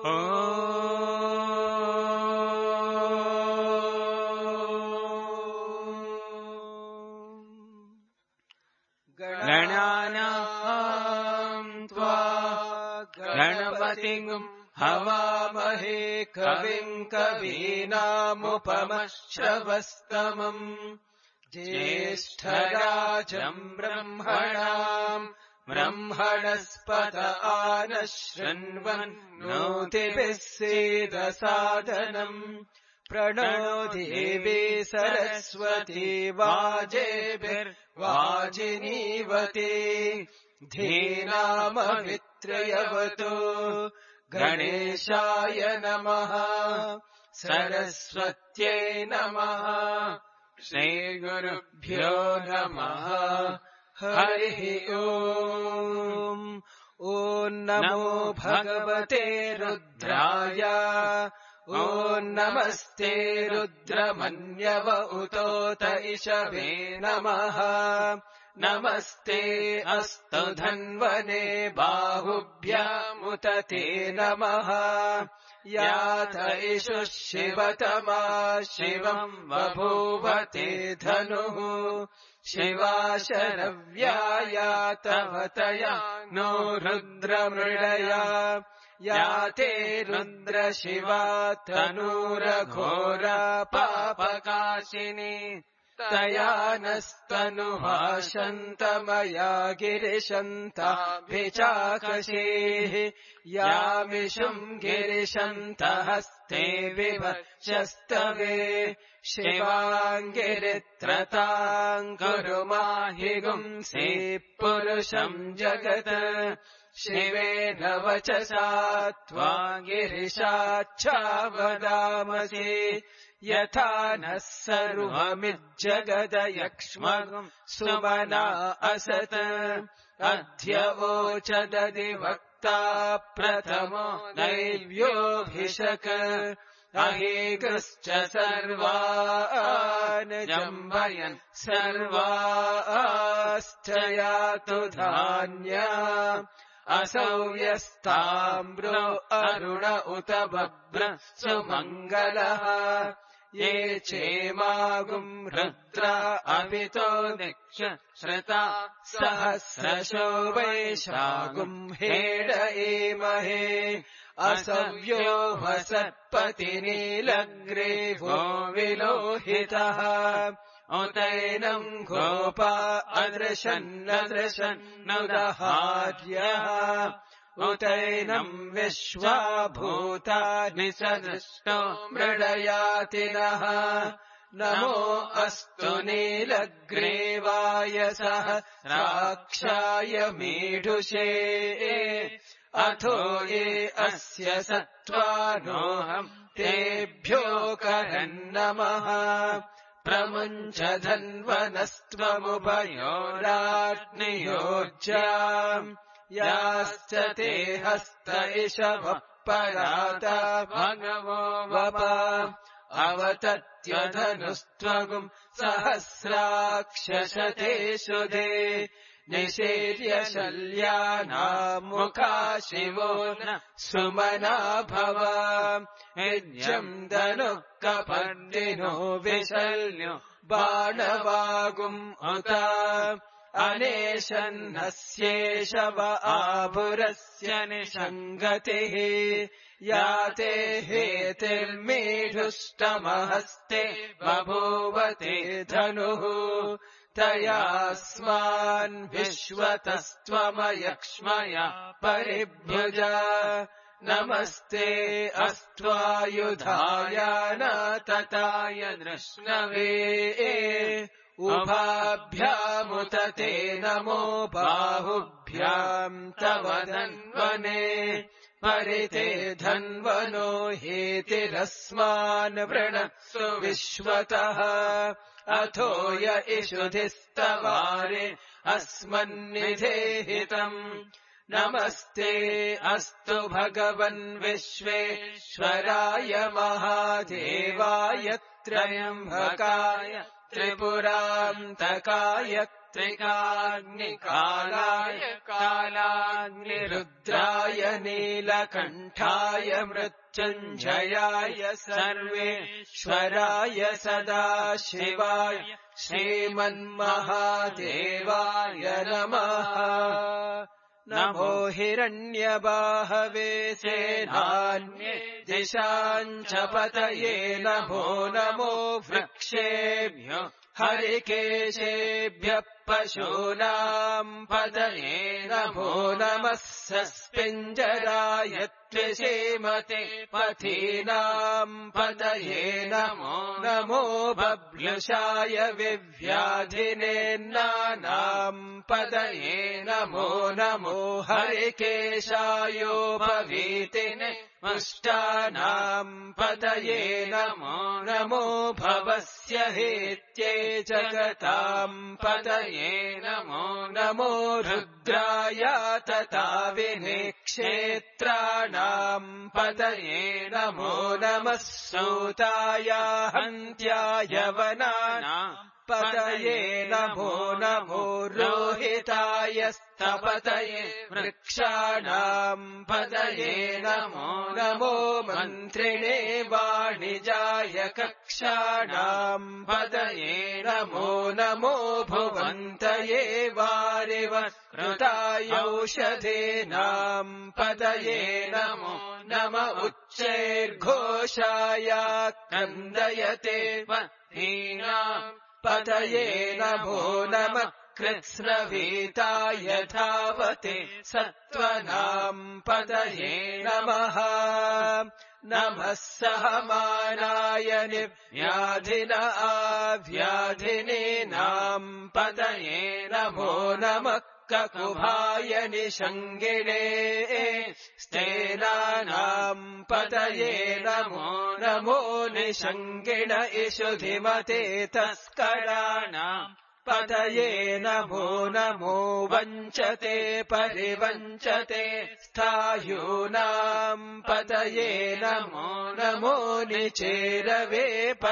गणानां त्वा गणपतिं हवामहे कविं कवीनामुपमश्रवस्तमम् ज्येष्ठराजं ब्रह्मणाम् ब्रह्मणस्पत आनः शृण्वन्नोतिभिः सीदसादनम् प्रणो देवी सरस्वती वाजेभिर्वाजिनीवती धीनामवित्रयवतु गणेशाय नमः सरस्वत्यै नमः श्रीगुरुभ्यो नमः हरिः ओम् ॐ नमो भगवते रुद्राय ॐ नमस्ते रुद्रमन्यव उतोत इषवे नमः नमस्ते अस्तु धन्वने बाहुभ्यामुत ते नमः यात इषुः शिवतमा शिवम् बभूव ते धनुः शिवा शरव्यायातवतया नो रुद्रमृडया याते रुद्रशिवा तनूरघोरा पापकाशिनी तया नस्तनुभाषन्तमया गिरिशन्ताभिचाकशेः यामिषुम् गिरिशन्तहस्ते विभक्षस्तवे शिवाङ्गिरित्रताम् कुरु माहि गुंसे पुरुषम् जगत् शिवेन वचसा त्वा गिरिशाच्छावदामसि यथा नः सर्वमिज्जगदयक्ष्मगुम् सुमना असत् अद्य वोचदधिवक्ता प्रथमो दैव्योऽभिषक् अहेगश्च सर्वान् जम्बयन् सर्वाश्च यातु धान्या असौ यस्ताम्रो अरुण उत बभ्र सुमङ्गलः ये चेमागुम् रुद्रा अभितो दिक्ष श्रुता सहस्रशो वैशागुम् हेड एमहे असव्यो वसत्पतिनीलग्रीवो विलोहितः उतैनम् गोपा अदृशन्नदृशन्नुदहार्यः उतैनम् विश्वाभूतानि सदृष्टो मृडयातिनः नमो अस्तु नीलग्रीवाय सहस्राक्षाय मीढुषे अथो ये अस्य सत्त्वानोऽहम् तेभ्यो करन्नमः प्रमुञ्च धन्वनस्त्वमुभयोराग्नियोज्याम् याश्च ते हस्त इषवः पराता भगवो वप अवतत्यधनुस्त्वगुम् सहस्राक्षशतेषु दे निषेर्य शल्यानाम् मुखा शिवो न सुमना भव यज्ञम् धनुः कपर्दिनो विशल्यो बाणवागुम् उत अनेशन्नस्येषव आभुरस्य निषङ्गतिः याते हेतिर्मीढुष्टमहस्ते बभूवते धनुः तयास्मान् विश्वतस्त्वमयक्ष्मया परिभुज नमस्ते अस्त्वायुधाय नातताय दृष्णवे उभाभ्यामुत ते नमो बाहुभ्याम् तव धन्वने परिते धन्वनो हेतिरस्मान् वृणत्सु विश्वतः अथो य इषुधिस्तवारे अस्मन्निधेहितम् नमस्ते अस्तु भगवन् विश्वेश्वराय महादेवाय त्र्यम्बकाय त्रिपुरान्तकाय त्रिकाग्निकालाय कालाग्निरुद्राय रुद्राय नीलकण्ठाय मृत्युञ्जयाय सर्वेश्वराय सदाशिवाय श्रीमन्महादेवाय नमः। नमो हिरण्यबाहवे सेनान्ये दिशाञ्च पतये नमो नमो वृक्षेभ्यो हरिकेशेभ्यः पशूनाम् पतये नमो नमः सस्पिञ्जराय त्रिशीमते पथीनाम् पतये नमो नमो बभ्लुषाय विव्याधिनेन्नानाम् पतये नमो नमो हरिकेशायोपवीतिने पुष्टानाम् पतये नमो नमो भवस्य हेत्ये जगताम् पतये नमो नमो रुद्राय तथा विनेक्षेत्राणाम् पतये नमो नमः सूताय हन्त्याय वनानाम् पतये नमो नमो रोहिताय स्तपतये वृक्षाणाम् पतये नमो नमो मन्त्रिणे वाणिजाय कक्षाणाम् पतये नमो नमो भुवन्तये वारिवत्कृताय औषधीनाम् पतये नमो नम उच्चैर्घोषाय क्रन्दयते वह्नीनाम् पतये नमो नमः कृत्स्नवीताय धावते सत्त्वनाम् पतये नमः नमः सहमानाय निव्याधिन आव्याधिनीनाम् पतये नमो नमः ककुभाय निषङ्गिणे स्तेनानाम् पतये नमो नमो निषङ्गिण इषुधिमते तस्कराणाम् पतये नमो नमो वञ्चते परिवञ्चते स्थायूनाम् पतये नमो नमो निचेरवे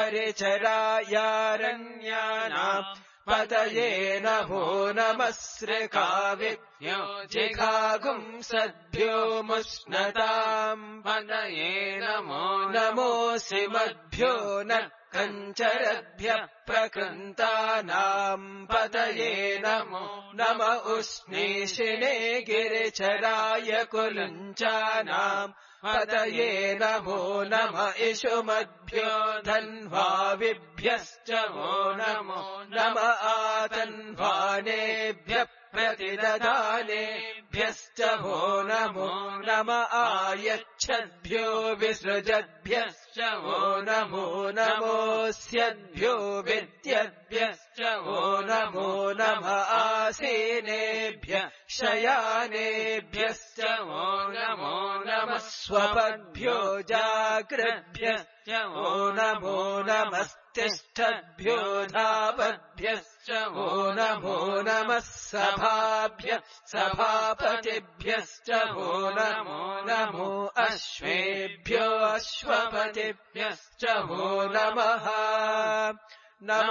परिचरायारण्यानाम् पतये नमो नमः सृकाविभ्यो जिघागुंसद्भ्यो मुष्णताम् पतये नमो नमोऽसिमद्भ्यो न कञ्चरद्भ्यः प्रकृन्तानाम् पतये नमो नम उष्णीषिणे गिरिचराय कुलुञ्चानाम् पतये नमो नम इषुमद्भ्यो धन्वाविभ्यश्च वो नमो नम आतन्वानेभ्यः प्रतिदधानेभ्यश्च वो नमो नम आयच्छद्भ्यो विसृजद्भ्यश्च वो नमो नमोऽस्यद्भ्यो विद्यद्भ्यश्च वो नमो नम आसीनेभ्यः शयानेभ्यश्च वो नमो नमः स्वपद्भ्यो जाग्रद्भ्यश्च वो नमो नमस्तिष्ठद्भ्यो धावद्भ्यश्च वो नमो नमः सभाभ्यः सभापतिभ्यश्च वो नमो नमो अश्वेभ्यो अश्वपतिभ्यश्च वो नमः नम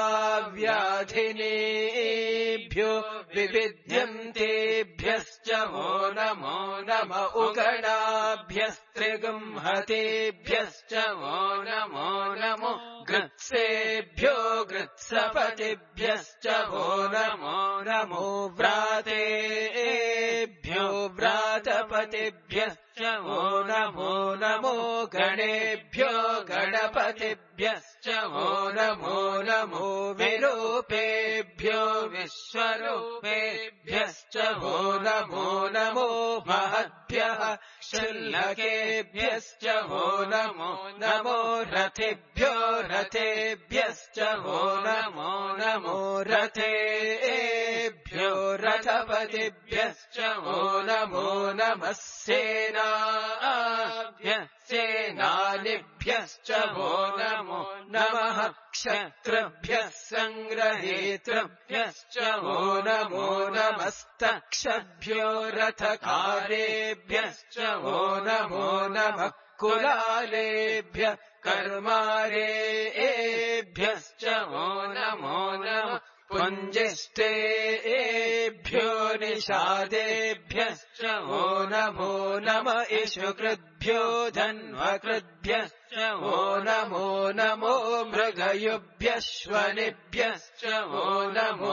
आव्याधिनेभ्यो विविध्यन्तेभ्यश्च वो नमो नम उगणाभ्यस्त्रिगुंहतेभ्यश्च वो नमो नमो गृत्सेभ्यो गृत्सपतिभ्यश्च वो नमो नमो व्रातेभ्यो व्रातपतिभ्यश्च वो नमो नमो गणेभ्यो गणपतिभ्यश्च वो नमो नमो विरूपेभ्यो विश्वरूपेभ्यश्च वो नमो नमो महद्भ्यः शुल्लकेभ्यश्च वो नमो नमो रथेभ्यो रथेभ्यश्च वो नमो नमो रथेभ्यो रथपतिभ्यश्च वो नमो नमः सेनाभ्यः सेनानिभ्यश्च वो नमो नमः क्षत्रभ्यः सङ्ग्रहेतृभ्यश्च वो नमो नमस्तक्षभ्यो रथकारेभ्यश्च वो नमो नमः कुलालेभ्यः कर्मारेभ्यश्च वो नमो नमः पुञ्जिष्टेभ्यो निषादेभ्यश्च वो नमो नम इषुकृद्भ्यो धन्वकृद्भ्यश्च वो नमो मृगयुभ्यश्वनिभ्यश्च वो नमो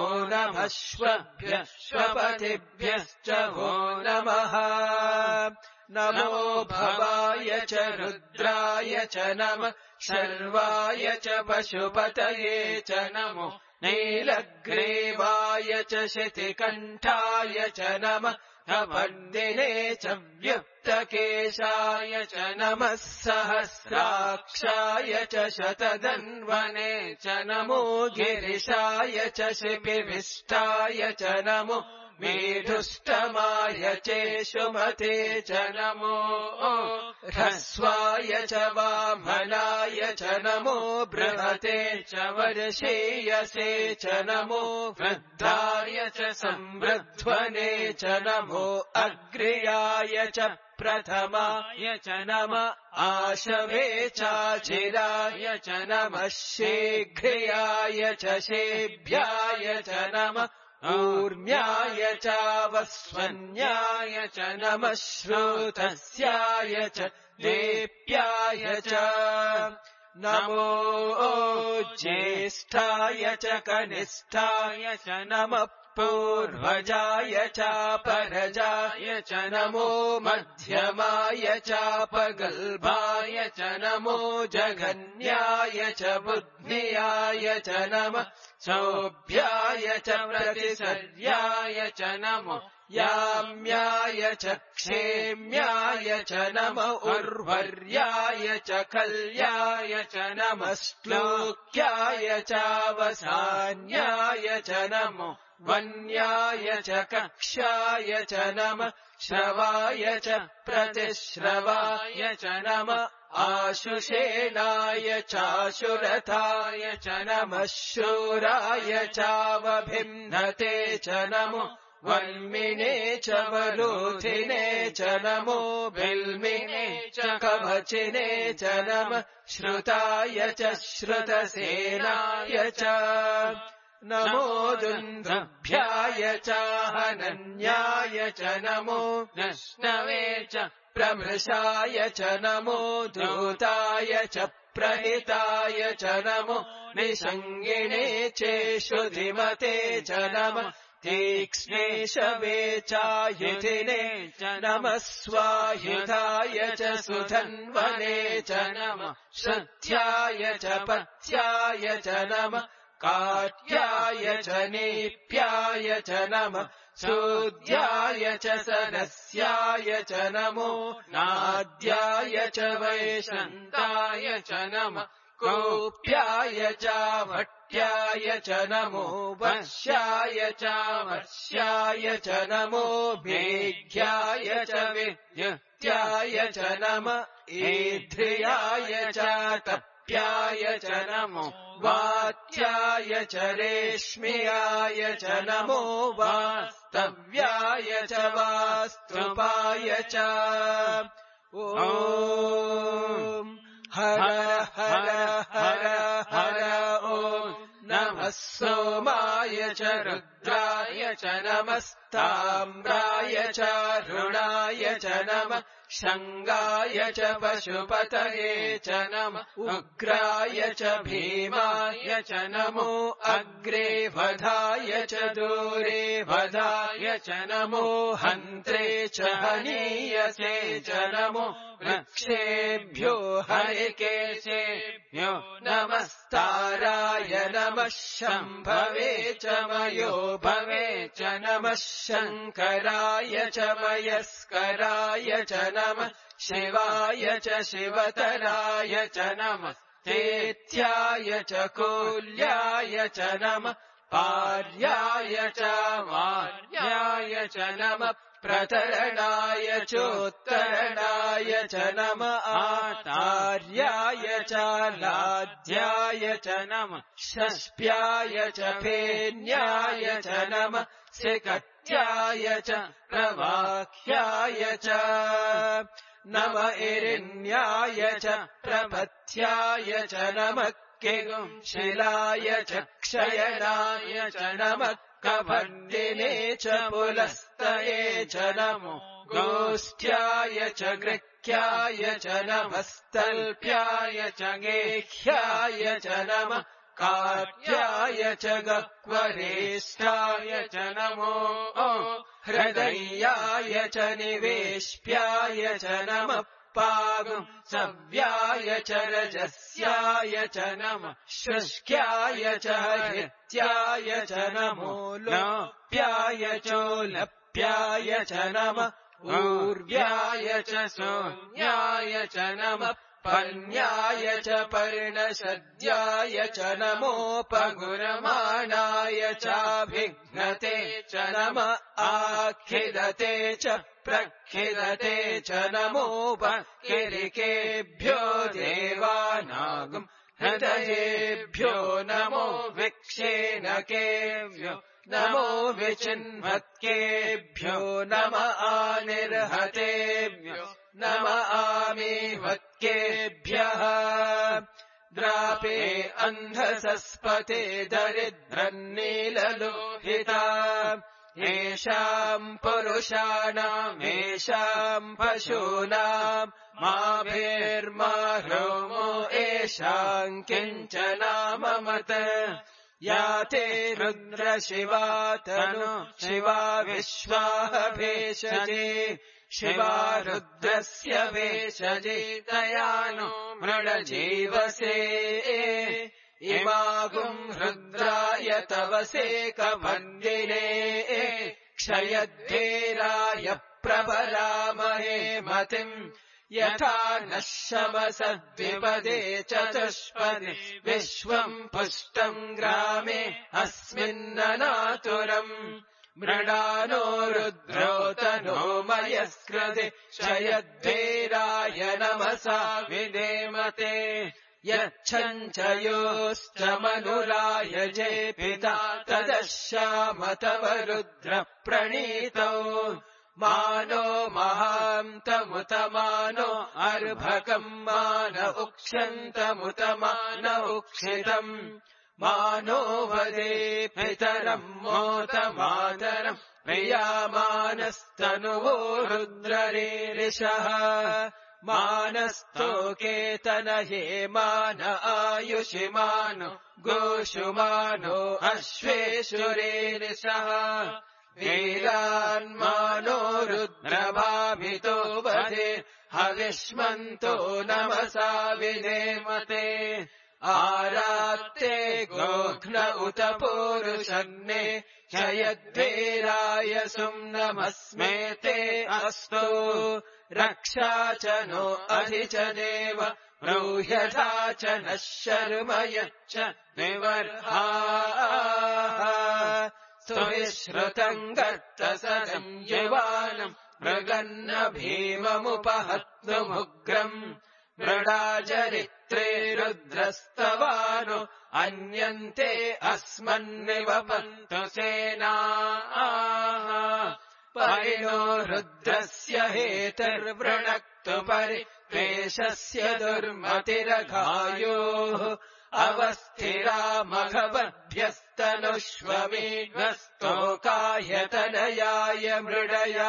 नमश्वभ्यश्वपतिभ्यश्च वो नमः नमो भवाय च रुद्राय च नमः शर्वाय च पशुपतये च नमो नीलग्रीवाय च शितिकण्ठाय च नमः कपर्दिने च व्युक्तकेशाय च नमः सहस्राक्षाय च शतधन्वने च नमो गिरिशाय च शिपिविष्टाय च नमो मेढुष्टमाय चेषुमते च नमो ह्रस्वाय च वामनाय च नमो बृहते च वर्षेयसे च नमो वृद्धाय च संवृध्वने च नमो अग्र्याय च प्रथमाय च नमः आशवे चाचिराय च नमः शीघ्र्याय च शेभ्याय च नमः ऊर्म्याय चावस्वन्याय च नमः श्रुतस्याय च देप्याय च नमो ज्येष्ठाय च कनिष्ठाय च नमः पूर्वजाय चापरजाय च नमो मध्यमाय चापगल्भाय च नमो जघन्याय च बुद्ध्याय च नमः सौभ्याय च प्रतिसर्याय च नमो याम्याय च क्षेम्याय च नमः उर्वर्याय च कल्याय च नमः श्लोक्याय चावसान्याय च नमो वन्याय च कक्षाय च नमः श्रवाय च प्रतिश्रवाय च नमः आशुषेणाय चाशुरथाय च नमः शूराय चावभिन्नते च नमो वल्मिने च वलोथिने च नमो बिल्मिने च कवचिने च नमः श्रुताय च श्रुतसेनाय च नमो दुन्दुभ्याय च हनन्याय च नमो नष्णवे च प्रमृषाय च नमो धूताय च प्रहिताय च नमो निषङ्गिणे चेषुधिमते च नमः तीक्ष्णे शवे चायुधिने च नमः स्वायुधाय च सुधन्वने च नमः श्रुत्याय च पथ्याय च नमः काट्याय च नीप्याय च नमः सूद्याय च सरस्याय च नमो नाद्याय च वैशन्ताय च नमः कोप्याय च भट्याय च नमो वश्याय च वर्ष्याय च नमो भेघ्याय च विद्युत्याय च नमः ईध्र्याय च तप्याय च नमो वात्याय च रेश्म्याय च नमो वास्तव्याय च वास्तुपाय च ॐ हर हर हर हर ॐ नमः सोमाय च रुद्राय च नमस्ताम्राय च रुणाय च नमः शङ्गाय च पशुपतये च नमः उग्राय च भीमाय च नमो अग्रे वधाय च दूरे वधाय च नमो हन्त्रे च हनीयसे च नमो वृक्षेभ्यो हरिकेशेभ्यो नमस्ताराय नमः शम्भवे च मयो भवे च नमः शङ्कराय च मयस्कराय च नमः शिवाय च शिवतराय च नमः तेत्याय च कूल्याय च नमः पार्याय च मार्याय च नमः प्रतरणाय चोत्तरणाय च नमः आतार्याय च लाध्याय च नमः षष्प्याय च फेन्याय च नमः सिकत्याय च प्रवाह्याय च नमः इरिण्याय च प्रपथ्याय च नमः किगुम् शिलाय च क्षयनाय च नमः कभर्दिने च पुलस्तये च नमो गोष्ठ्याय च गृह्याय च नमस्तल्प्याय च गेह्याय च नमः कार्याय च गह्वरेष्ठाय च नमो हृदयाय च निवेश्याय च नमः पागुम् सव्याय च रजस्याय च नमः शुष्क्याय च हृत्याय च नमो लोप्याय चोलप्याय च नमः ऊर्व्याय च सोम्याय च नमः पर्ण्याय च पर्णशद्याय च नमोपगुरमाणाय चाभिघ्नते च नमः आखिदते च प्रखिदते च नमोपकिरिकेभ्यो देवानागम् हृदयेभ्यो नमो विक्षेणकेभ्यो नमो विचिन्वत्केभ्यो नम आनिर्हतेभ्यो नम आमीवत्केभ्यः द्रापे अन्धसस्पते दरिद्रन्नीललोहिता येषाम् पुरुषाणाम् येषाम् पशूनाम् माभिर्माह्रोमो येषाम् किञ्चनाममत या ते रुद्र शिवा तनु शिवा विश्वाः भेषजे शिवा रुद्रस्य भेषजे तयानो मृडजीवसे इमागुम् रुद्राय तवसे कभन्दिने क्षयद्धेराय प्रबलामहे मतिम् यथा नः शमसद्विपदे चतुष्पदे विश्वम् पुष्टम् ग्रामे अस्मिन्ननातुरम् मृडानो रुद्रो तनो मयस्कृते क्षयद्धेराय नमसा विधेमते यच्छञ्चयोश्च मनुराय जे पिता तदश्यामतव रुद्र प्रणीतौ मानो महान्तमुतमानो अर्भकम् मान उक्षन्तमुतमान उक्षितम् मानो वदे पितरम् मोतमातरम् प्रियामानस्तनुवो रुद्ररीरिषः मानस्तोकेतन हे मान आयुषि मानो गोषु मानो अश्वेषुरीरिषः वीरान्मानो रुद्रभाभितो वधे हविष्मन्तो नमसा विधेमते आरात्ते गोघ्न उत पूरुषग्ने क्षयद्धेराय सुम्नमस्मेते अस्तु रक्षा च नो अधि च देव ब्रूह्यथा च नः शर्म यच्च निवर्हाः सुविश्रुतम् गर्तसदम् युवानम् मृगन्न भीममुपहत्नुमुग्रम् मृडाचरित्रे रुद्रस्तवानो अन्यन्ते अस्मन्निवपन्तु सेनाः परिणो रुद्रस्य हेतर्वृणक्तु परिपेशस्य दुर्मतिरघायोः अवस्थिरा मघवद्भ्यस्तनुष्वमीढस्तोकायतनयाय मृडया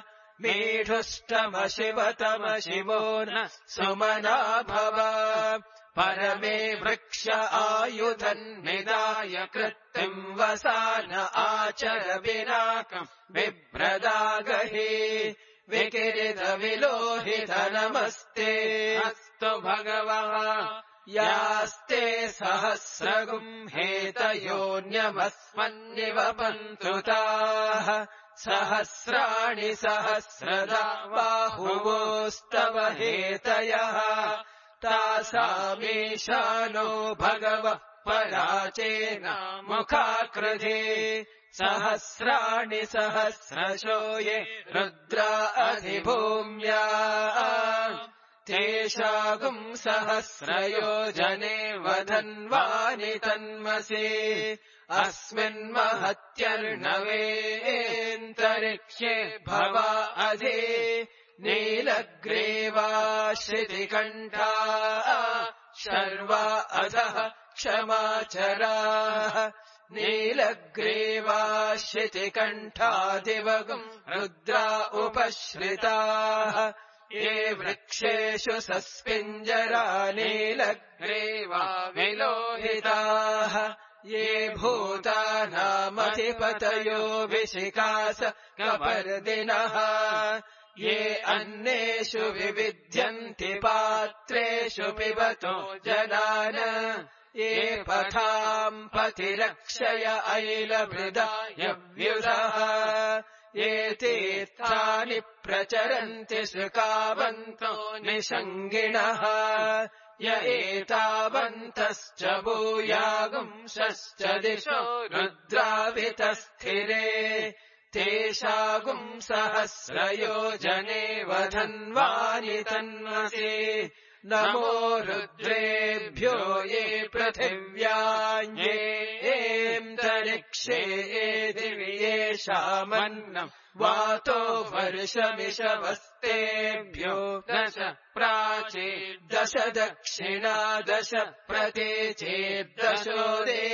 मीढुष्टमशिवतमशिवो न सुमना भव परमे वृक्ष आयुधन्निदाय कृत्तिम् वसान आचर विनाकम् बिभ्रदागहि विकिरित विलोहित नमस्ते अस्तु भगवः यास्ते सहस्रगुम् हेतयोऽन्यमस्मन्निवपन्तु ताः सहस्राणि सहस्रदा बाहुवोस्तव हेतयः तासामीशानो भगवः पराचेन मुखाकृधे सहस्राणि सहस्रशो ये रुद्रा अधिभूम्या तेषागुम् सहस्रयोजने वधन्वानि तन्मसे अस्मिन्महत्यर्णवेऽन्तरिक्षे भवा अधि नीलग्रीवा श्रुतिकण्ठा शर्वा अधः क्षमाचराः नीलग्रीवाश्रितिकण्ठादिवगुम् रुद्रा उपश्रिताः ये वृक्षेषु सस्पिञ्जरा नीलग्रीवा विलोहिताः ये भूतानामधिपतयो विशिखास कपर्दिनः ये अन्नेषु विविध्यन्ति पात्रेषु पिबतो जनान ये पथाम् पतिरक्षय ऐलभृदायव्युधः ये तीर्थानि प्रचरन्ति सुकावन्तो निषङ्गिणः य एतावन्तश्च भूयागुंसश्च दिशो रुद्रावितस्थिरे तेषागुम् सहस्रयोजने वधन्वानि तन्वसि नमो रुद्रेभ्यो ये पृथिव्यान्येऽन्तरिक्षे ये दिवि येषामन्नम् वातो वर्षमिषवस्तेभ्यो दश प्राचेद्दश दक्षिणा दश प्रतीचेद्दशो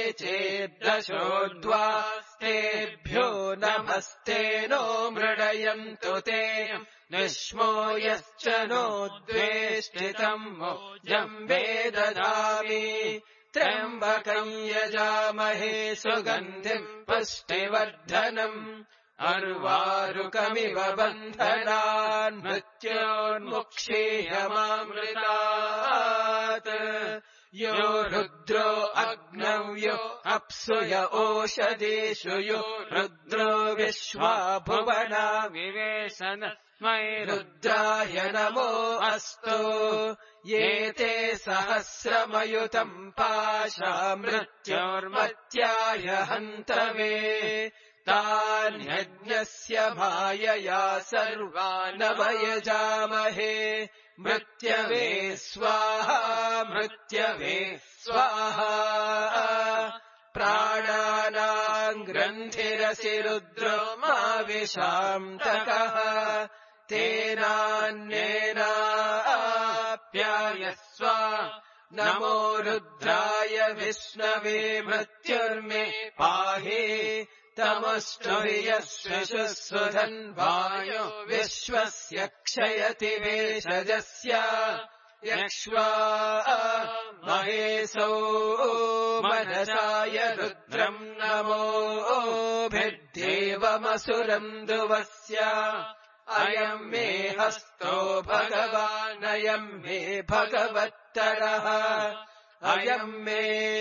देचेद्दशोऽध्वास्तेभ्यो नमस्ते नो मृडयन्तु ते निष्मो यश्च नो द्वेष्टितम् मोजम्बे ददामि त्र्यम्बकम् यजामहे सुगन्धिम् पुष्टिवर्धनम् अर्वारुकमिव बन्धनान् मृत्योन्मुक्षीयमामृतात् यो रुद्रो अग्नौ यो अप्सु य ओषधीषु यो रुद्रो विश्वा भुवना विवेशन मयि रुद्राय नमो अस्तु ये ते सहस्रमयुतम् पाशा मृत्योर्मत्याय हन्तवे तान्यज्ञस्य मायया सर्वान् वयजामहे मृत्यवे स्वाहा मृत्यवे स्वाहा प्राणानाम् ग्रन्थिरसि रुद्रो मा विशान्तकः तेनान्येनाप्यायस्व नमो रुद्राय विष्णवे मृत्युर्मे पाहि तमष्टुभियश्वशुसुधन्वायो विश्वस्य क्षयति वेषजस्य यक्ष्वा महेशो मनसाय रुद्रम् नमोभिर्देवमसुरम् दुवस्य अयम् मे हस्तो भगवानयम् मे भगवत्तरः अयम् मे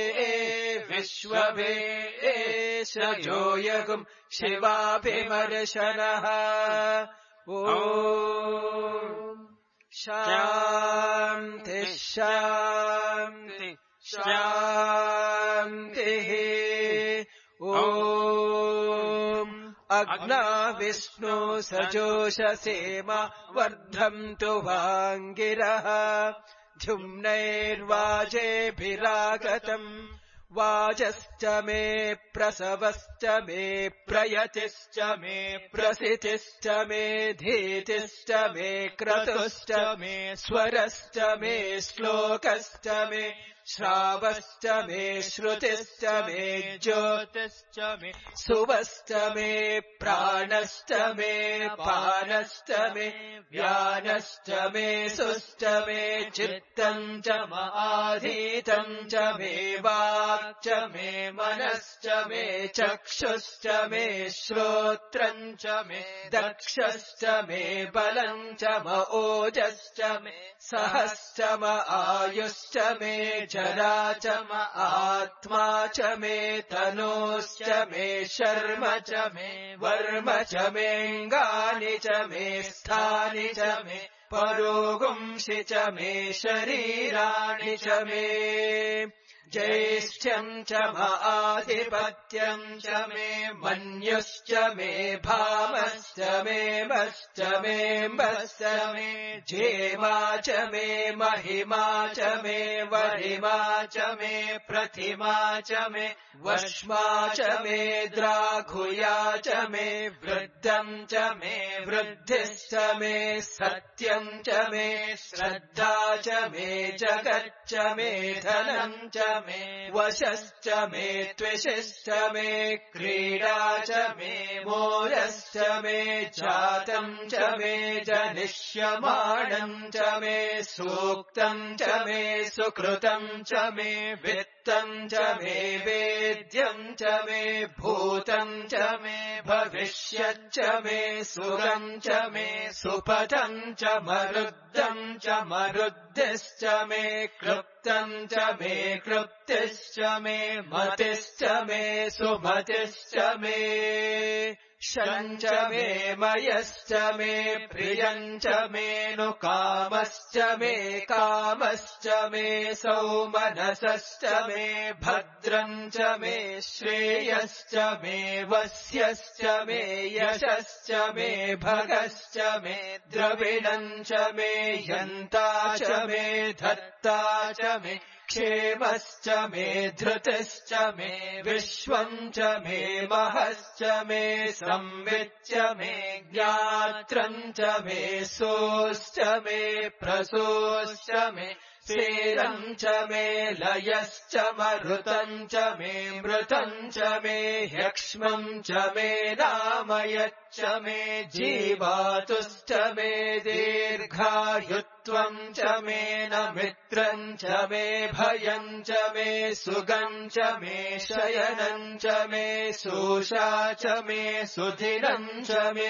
विश्वभेशजो यगुम् शिवाभिमर्शनः ॐ शान्ति शान्ति शान्तिः ॐ अग्ना विष्णु सजोषसेमा वर्धन्तु वाङ्गिरः द्युम्नैर्वाजेभिरागतम् वाजश्च मे प्रसवश्च मे प्रयतिश्च मे प्रसितिश्च मे धीतिश्च मे क्रतुश्च मे स्वरश्च मे श्लोकश्च मे श्रावश्च मे श्रुतिश्च मे ज्योतिश्च मे सुवश्च मे प्राणश्च मे पानश्च मे व्यानश्च मे सुश्च मे चित्तम् च आधीतम् च मे वाक् मे मनश्च मे चक्षुश्च मे श्रोत्रम् च मे दक्षश्च मे बलम् च ओजश्च मे सहश्च आयुश्च मे जरा च आत्मा च मे तनोश्च मे शर्म च मे वर्म च मेऽङ्गानि च मे स्थानि च मे परोगुंसि च मे शरीराणि च मे ज्येष्ठ्यम् च आधिपत्यम् च मे मन्युश्च मे भामश्च मे मश्च मे म्बश्च मे जेमा च मे महिमा च मे वरिमा च मे प्रतिमा च मे वश्मा च मे द्राघुया च मे वृद्धम् च मे वृद्धिश्च मे सत्यम् च मे श्रद्धा च मे जगच्च मे धनम् च मे वशश्च मे त्विषश्च मे क्रीडा च मे मोरश्च मे जातम् च मे जनिष्यमाणम् च मे सूक्तम् च मे सुकृतम् च मे वित्तम् च मे वेद्यम् च मे भूतम् च मे भविष्यच्च मे सुरम् च मे सुपथम् च मरुद्धम् च मरुद्धिश्च मे क्लृप्तम् च मे क्लृप्तिश्च मे मतिश्च मे सुमतिश्च मे शम् च मे मयश्च मे प्रियम् च मे नु कामश्च मे कामश्च मे सौमनसश्च मे भद्रम् च मे श्रेयश्च मे वस्यश्च मे यशश्च मे भगश्च मे द्रविणम् च मे यन्ता च मे धत्ता च मे क्षेमश्च मे धृतिश्च मे विश्वम् च मे महश्च मे संविच्च मे ज्ञात्रम् च मे सोश्च मे प्रसोश्च मे सेरम् च मे लयश्च मरुतम् च मे मृतम् च मे ह्यक्ष्मम् च मे नामयच्च मे जीवातुश्च मे दीर्घायुत्वम् च मे न मित्रम् च मे भयम् च मे सुगम् च मे शयनम् च मे शोषा च मे सुधिरम् च मे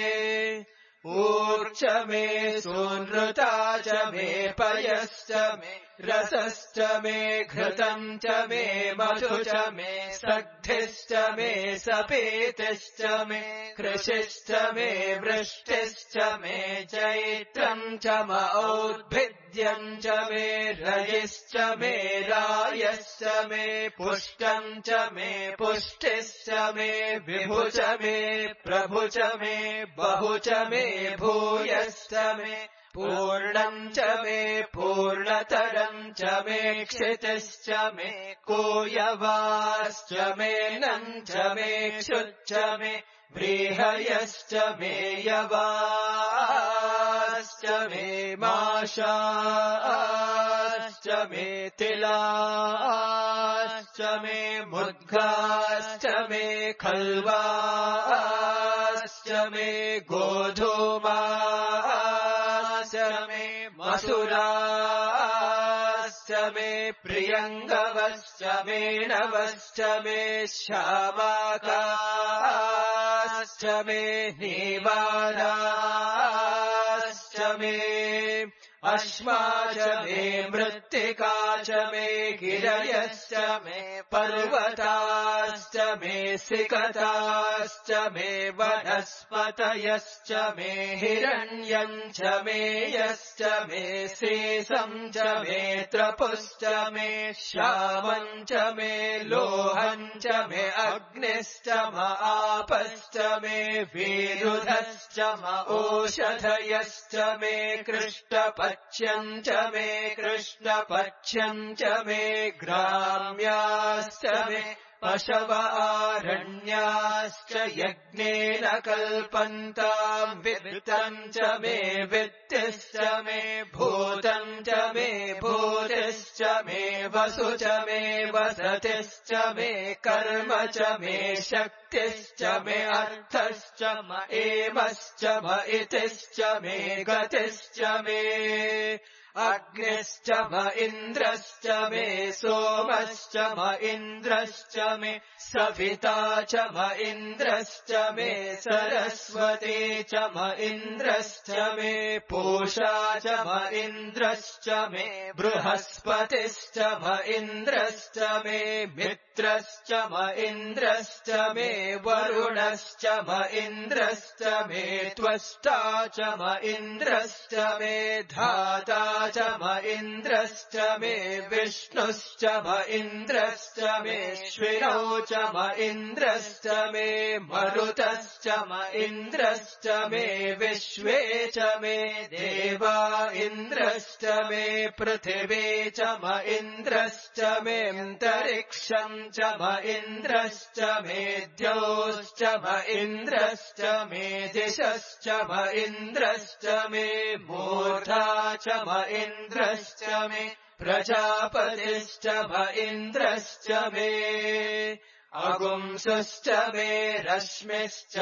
ऊर्च मे सोनृता च मे पयश्च मे रसश्च मे घृतम् च मे मधु च मे सग्धिश्च मे सपेतिश्च मे कृषिश्च मे वृष्टिश्च मे चैत्रम् च औद्भिद्यम् च मे रयिश्च मे रायश्च मे पुष्टम् च मे पुष्टिश्च मे विभु च मे प्रभु च मे बहु च मे भूयश्च मे पूर्णम् च मे पूर्णतरम् च मे क्षितिश्च मे कोयवाश्च मे नम् च मे क्षुच्च मे व्रीहयश्च मे यवाश्च मे माशाश्च मे तिलाश्च मे मुद्गाश्च मे खल्वाश्च मे गोधूमाश्च मे मसुराश्च मे प्रियङ्गवश्च मे नवश्च मे श्यामाकाश्च मे नीवाराश्च मे अश्मा च मे मृत्तिका च मे गिरयश्च मे पर्वताश्च मे सिकताश्च मे वनस्पतयश्च मे हिरण्यम् च मे यश्च मे शेषम् च मे त्रपुश्च मे श्यामम् च मे लोहम् च मे अग्निश्च आपश्च मे विरुधश्च ओषधयश्च मे कृष्णपच्यम् च मे कृष्णपच्यम् च मे ग्राम्याश्च मे पशवारण्याश्च यज्ञेन कल्पन्ताम् वित्तम् च मे वित्तिश्च मे भूतम् च मे भूतिश्च मे वसु च मे वसतिश्च मे कर्म च मे शक्तिश्च मे अर्थश्च म एमश्च म इतिश्च मे गतिश्च मे अग्निश्च म इन्द्रश्च मे सोमश्च म इन्द्रश्च मे सविता च म इन्द्रश्च मे सरस्वती च म इन्द्रश्च मे पूषा च म इन्द्रश्च मे बृहस्पतिश्च म इन्द्रश्च मे मित्रश्च म इन्द्रश्च मे वरुणश्च म इन्द्रश्च मे त्वष्टा च म इन्द्रश्च मे धाता च म इन्द्रश्च मे विष्णुश्च म इन्द्रश्च मे श्विनौ च म इन्द्रश्च मे मरुतश्च म इन्द्रश्च मे विश्वे च मे देवा इन्द्रश्च मे पृथिवी च म इन्द्रश्च मे अन्तरिक्षम् च म इन्द्रश्च मे द्यौश्च म इन्द्रश्च मे दिशश्च म इन्द्रश्च मे मूर्धा च म इन्द्रश्च मे प्रजापतिश्च म इन्द्रश्च मे अगुंसुश्च मे रश्मिश्च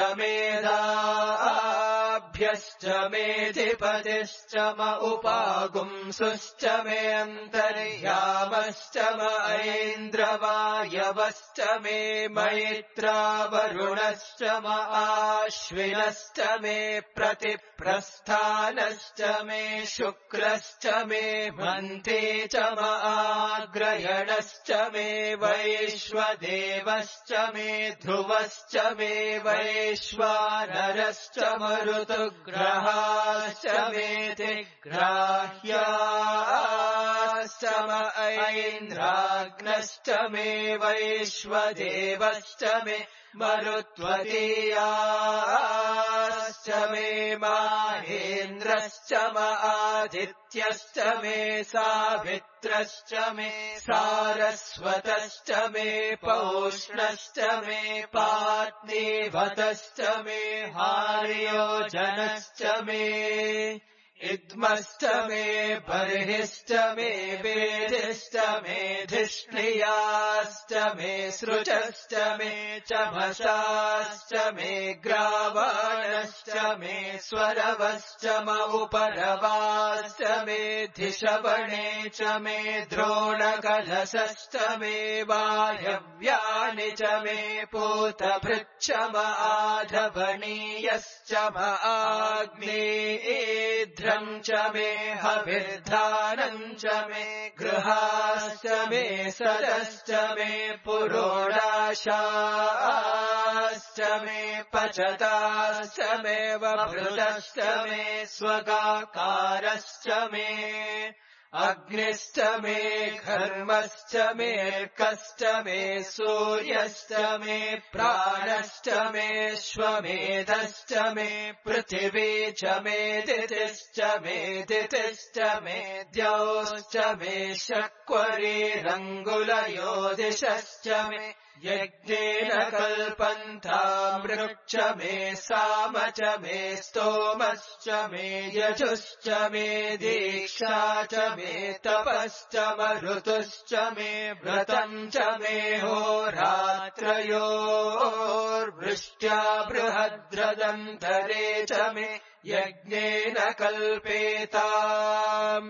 मेधाभ्यश्च मेधिपतिश्च म उपागुंसुश्च मे अन्तर्यामश्च म ऐन्द्रवायवश्च मे मैत्रावरुणश्च म आश्विनश्च मे प्रतिप्रस्थानश्च मे शुक्रश्च मे मन्थे च म आग्रयणश्च मे वैश्वदेवश्च मे ध्रुवश्च मे वैश्वानरश्च मरुतुग्रहाश्च मेति ग्राह्याश्च म ऐन्द्राग्नश्च मे वैश्वदेवश्च मे मरुत्वतीयाश्च मे माहेन्द्रश्च म आदित्यश्च मे सावित्रश्च मे सारस्वतश्च मे पौष्णश्च मे पात्नीवतश्च मे हार्योजनश्च मे इद्मश्च मे बर्हिश्च मे वेदिश्च मे धिष्णियाश्च मे सृचश्च मे चमसाश्च मे ग्रावाणश्च मे स्वरवश्च म उपरवाश्च मे धिषवणे च मे द्रोणकलशश्च मे वायव्यानि च मे पूतभृच्च म आधवनीयश्च म आग्नेयेध्रम् च मे हविर्धानम् च मे गृहाश्च मे सदश्च मे पुरोडाशाश्च मे पचताश्च मे वभृतश्च मे स्वगाकारश्च मे अग्निश्च मे घर्मश्च मे अर्कश्च मे सूर्यश्च मे प्राणश्च मे श्वमेधश्च मे पृथिवी च मे दितिश्च मे दितिश्च मे द्यौश्च मे शक्वरीरङ्गुलयो दिशश्च मे यज्ञेन कल्पन्तामृक्ष मे साम च मे स्तोमश्च मे यजुश्च मे दीक्षा च मे तपश्च मरुतुश्च मे व्रतम् च मे होरात्रयोर्वृष्ट्या बृहद्रदन्तरे च मे यज्ञेन कल्पेताम्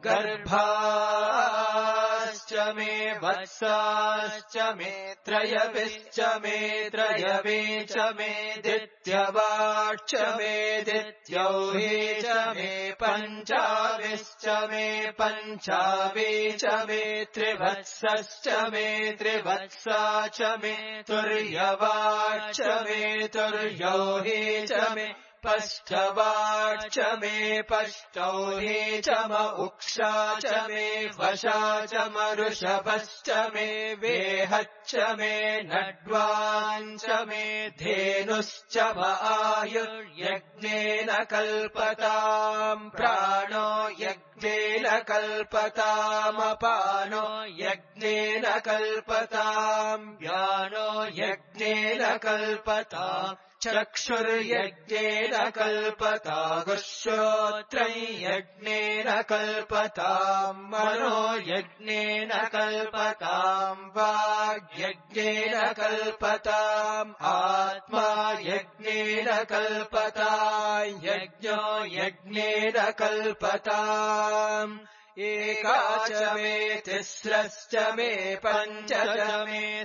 गर्भाश्च मे वत्साश्च मे त्रयविश्च मे त्रयवे च मे दित्यवाच्च मे दित्यौहे च मे पञ्चाविश्च मे पञ्चावे च मे त्रिवत्सश्च मे त्रिवत्सा च मे तुर्यवाच्च मे तुर्यौहे च मे पश्चवाच्च मे पश्चौहे च म उक्षा च मे वशा च मरुषभश्च मे वेहच्च मे नड्वाञ्च मे धेनुश्च म आयुर्यज्ञेन कल्पताम् प्राणो यज्ञेन कल्पतामपानो यज्ञेन कल्पताम् व्यानो यज्ञेन कल्पताम् चक्षुर्यज्ञेन कल्पतागुश्रोत्रम् यज्ञेन कल्पताम् मनो यज्ञेन कल्पताम् वाग्यज्ञेन कल्पताम् आत्मा यज्ञेन कल्पताम् यज्ञो यज्ञेन कल्पताम् एका च मे तिस्रश्च मे पञ्च च मे सप्त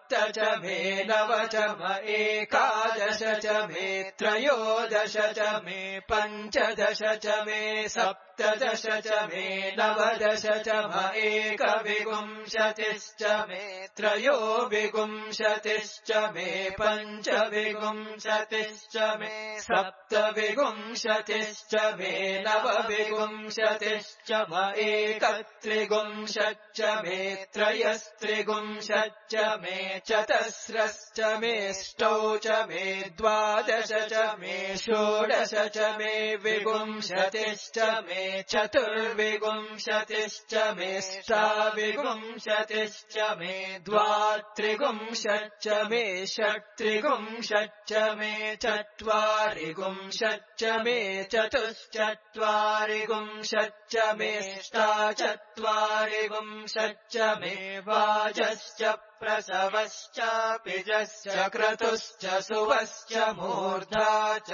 सप्त च मे नव च म एकादश च मे त्रयोदश च मे पञ्चदश च मे सप्तदश च मे नवदश च म एकविंशतिश्च मे त्रयोविंशतिश्च मे पञ्चविंशतिश्च मे सप्तविंशतिश्च मे नवविंशतिश्च म एकत्रिंशच्च मे त्रयस्त्रिंशच्च मे चतस्रश्च मेऽष्टौ च मे द्वादश च मे षोडश च मे विंशतिश्च मे चतुर्विंशतिश्च मेऽष्टाविंशतिश्च मे द्वात्रिंशच्च मे षट्त्रिंशच्च मे चत्वारिंशच्च मे चतुश्चत्वारिंशच्च मेऽष्टाचत्वारिंशच्च मे वाजश्च प्रसवश्च पिजश्च क्रतुश्च सुवश्च मूर्धा च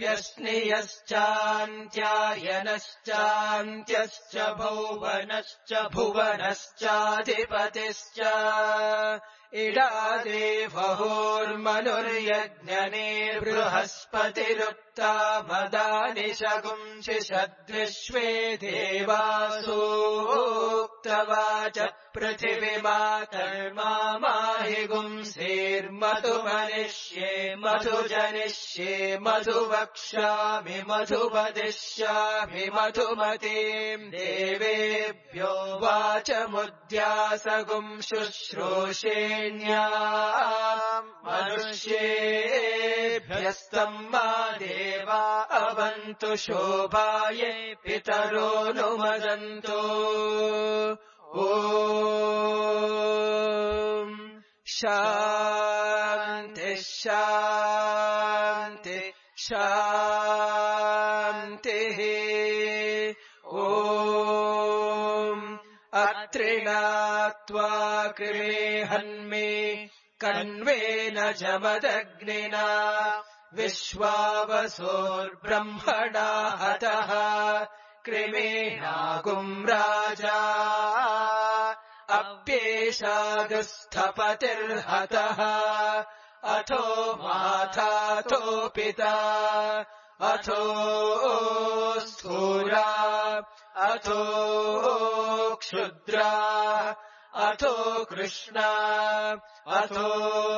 व्यश्नियश्चान्त्यायनश्चान्त्यश्च भुवनश्च भुवनश्चाधिपतिश्च इडादेवहोर्मनुर्यज्ञनेर्बृहस्पतिरुक्ता मदानि शगुंशिषद्विश्वे देवासूक्तवाच पृथिवीमातर्माहि गुंसेर्मधुमनिष्ये मधुजनिष्ये मधुवक्ष्यामि मधुवदिष्यामि मधुमतीम् देवेभ्यो वाचमुद्यासगुं शुश्रूषेण्या मनुष्येभ्यस्तम् मा देवा अवन्तु शोभाये पितरो नुमदन्तु ॐ शान्ति शान्ति शान्तिः ॐ अत्रिणात्वा कृमे हन्मे कण्वेन जमदग्निना विश्वावसोर्ब्रह्मणा हतः कृमेणागुम् राजा अप्येषागुस्थपतिर्हतः अथो माथातो पिता अथो स्थूला अथो क्षुद्रा अथो कृष्णा अथो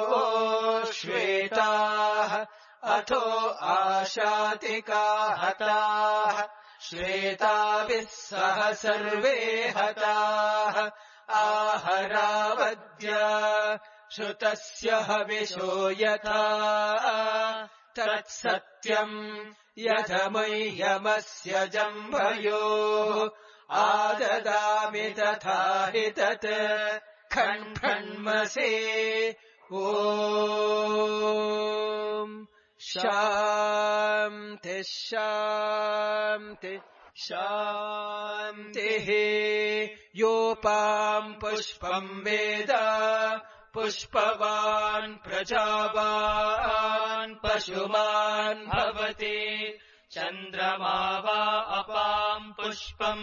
श्वेताः अथो आशातिका हताः श्वेताभिः सह सर्वे हताः आहरावद्य श्रुतस्य हविषो यथा तत्सत्यम् यथमह्यमस्य जम्भयोः आददामि तथा हि तत् खण्मसे ॐ शान्ति शान्ति शान्तिः योपाम् पुष्पम् वेद पुष्पवान् प्रजावान् पशुमान् भवति चन्द्रमा वा अपाम् पुष्पम्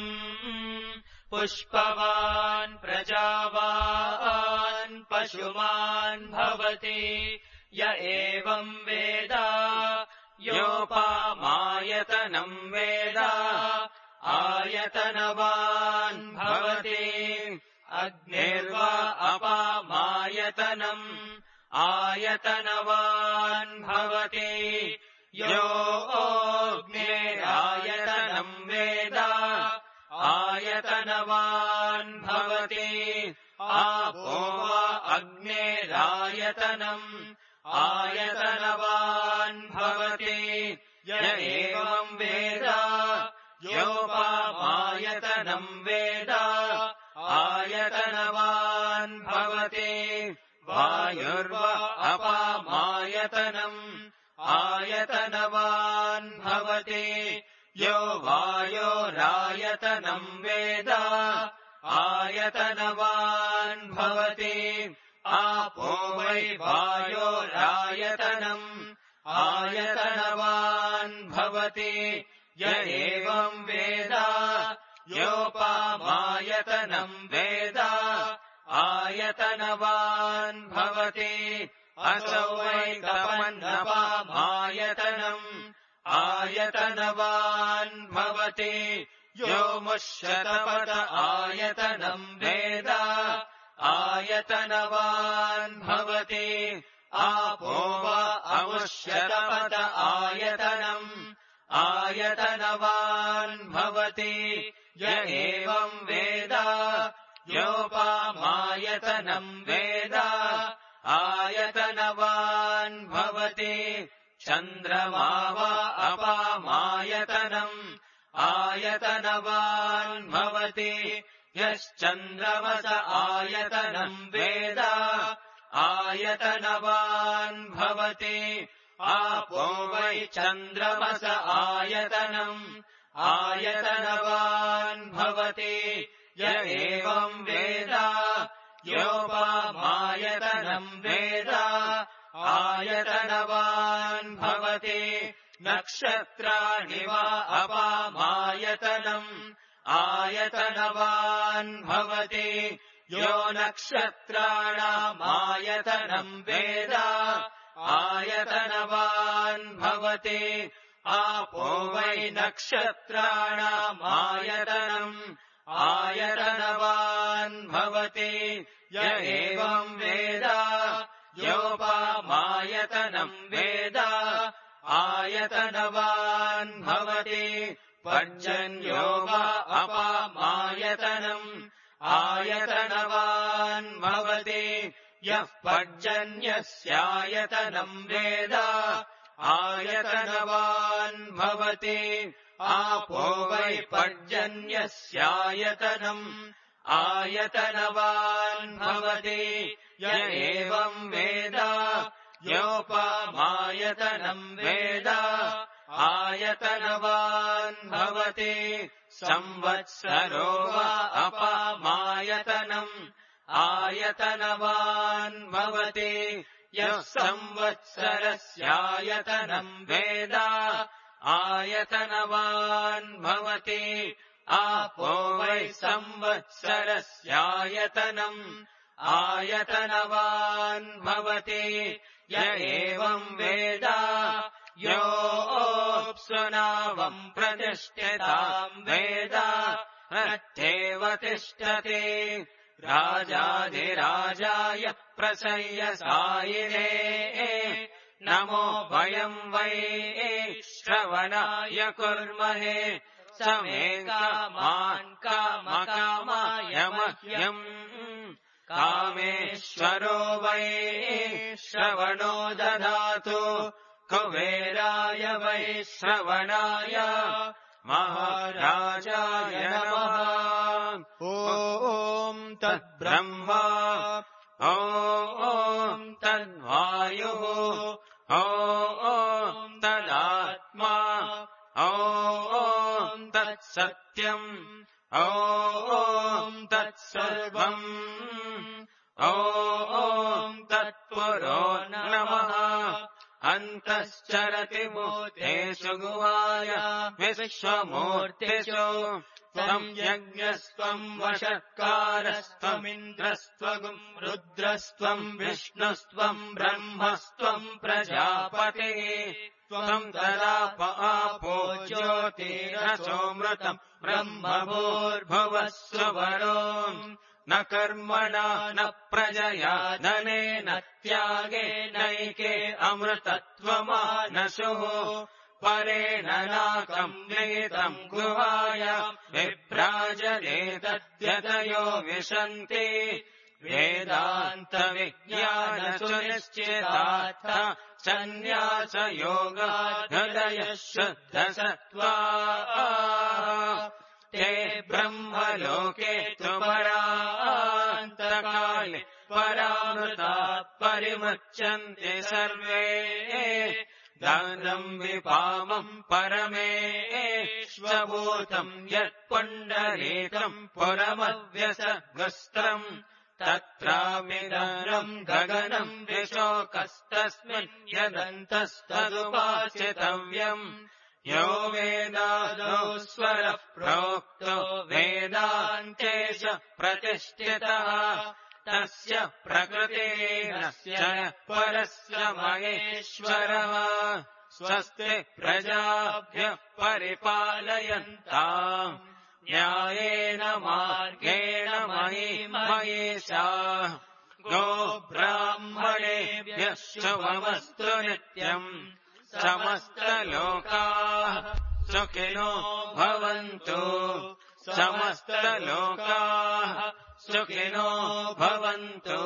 पुष्पवान् प्रजावान् पशुमान् भवति य एवम् वेद योपामायतनम् वेद आयतनवान् भवति अग्निर्वा अपामायतनम् आयतनवान् भवति यो अग्निरायतनम् वेद आयतनवान् भवति आपो वा अग्निरायतनम् आयतनवान् भवति य एवम् वेद योपामायतनम् वेद आयतनवान् भवति वायुर्वा अपामायतनम् आयतनवान् भवति यो वायोरायतनम् वेद आयतनवान् भवति आपो वै वायोरायतनम् आयतनवान् भवति य एवम् वेद योपामायतनम् वेद आयतनवान् भवति असौ वै तपन्नपामायतनम् आयतनवान् भवति यो मुष्यतपत आयतनम् वेद आयतनवान् भवति आपो वा अमुष्यतपत आयतनम् आयतनवान् भवति य एवम् वेद योपामायतनम् वेद आयतनवान् भवति चन्द्रमा वा अपामायतनम् आयतनवान् भवति यश्चन्द्रमस आयतनम् वेद आयतनवान् भवति आपो वै चन्द्रमस आयतनम् आयतनवान् भवति य एवम् वेद योपामायतनम् वेद आयतनवान् भवति नक्षत्राणि वा अपामायतनम् आयतनवान् भवति यो नक्षत्राणामायतनम् वेद आयतनवान् भवति आपो वै नक्षत्राणामायतनम् आयतनवान् भवति य एवम् वेद योपामायतनम् वेद आयतनवान् भवति पर्जन्यो वा अपामायतनम् आयतनवान् भवति यः पर्जन्यस्यायतनम् वेद आयतनवान् भवति आपो वै पर्जन्यस्यायतनम् आयतनवान् भवति य एवम् वेद योपामायतनम् वेद आयतनवान् भवति संवत्सरो वा अपामायतनम् आयतनवान् भवति यः संवत्सरस्यायतनम् वेद आयतनवान् भवति आपो वै संवत्सरस्यायतनम् आयतनवान् भवति य एवम् वेद योऽप्सुनावम् प्रतिष्ठिताम् वेद प्रत्येव तिष्ठति राजाधिराजाय प्रसय्यसायिने नमो वयम् वै श्रवणाय कुर्महे समे कामान् कामकामाय मह्यम् कामेश्वरो वै श्रवणो ददातु कुबेराय वै श्रवणाय महाराजाय नमः ॐ तद्ब्रह्मा ॐ तद्वायुः ॐ तदात्मा ॐ तत्सत्यम् ॐ तत्सर्वम् ॐ तत्पुरो नमः अन्तश्चरति भूतेषु गुहाय विश्वमूर्तिषु संयज्ञस्त्वम् वषट्कारस्त्वमिन्द्रस्त्वम् रुद्रस्त्वम् विष्णुस्त्वम् ब्रह्मस्त्वम् प्रजापतिः त्वम् तदाप आपो ज्योतिरसोऽमृतम् ब्रह्मभूर्भुवः सुवरो न कर्मणा न प्रजया धनेन त्यागेनैके अमृतत्वमानसुः परेण नाकम् निहितम् गुहाय विभ्राजयेतद्यतयो विशन्ति वेदान्तविज्ञानसुनिश्चितार्थ सन्न्यासयोगाधदयः शुद्धसत्त्वा ते ब्रह्मलोके तु परान्तकाले परामृताः परिमुच्यन्ते सर्वे दानम् विपामम् परमेश्वभूतम् यत्पुण्डरीकम् पुरमव्यसगस्त्रम् तत्रामिदरम् गगनम् विशोकस्तस्मिन् यदन्तस्तदुपासितव्यम् यो वेदादौ स्वरः प्रोक्तो वेदान्ते च प्रतिष्ठितः तस्य प्रकृतेरस्य परस्य महेश्वरः स्वस्ति प्रजाभ्यः परिपालयन्ताम् न्यायेन मार्गेण महीमहेशाः गोब्राह्मणेभ्यः शुभमस्तु नित्यम् समस्तलोकाः सुखिनो भवन्तु समस्तलोकाः सुखिनो भवन्तु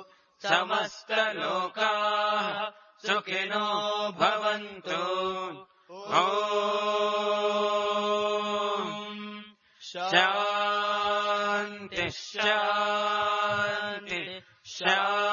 समस्तलोकाः सुखिनो भवन्तु ॐ शान्ति शान्ति शान्ति